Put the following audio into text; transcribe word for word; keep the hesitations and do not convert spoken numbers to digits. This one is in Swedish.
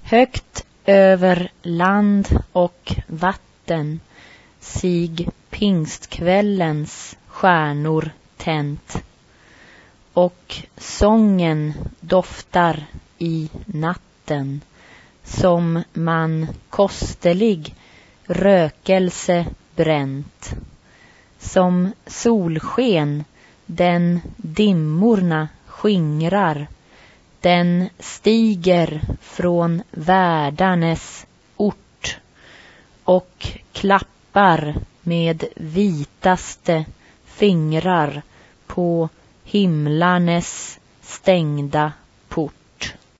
Högt över land och vatten sig pingstkvällens stjärnor tänt, och sången doftar i natten som man kostelig rökelse bränt. Som solsken den dimmorna skingrar, den stiger från världarnes ort och klappar med vitaste fingrar på himlarnes stängda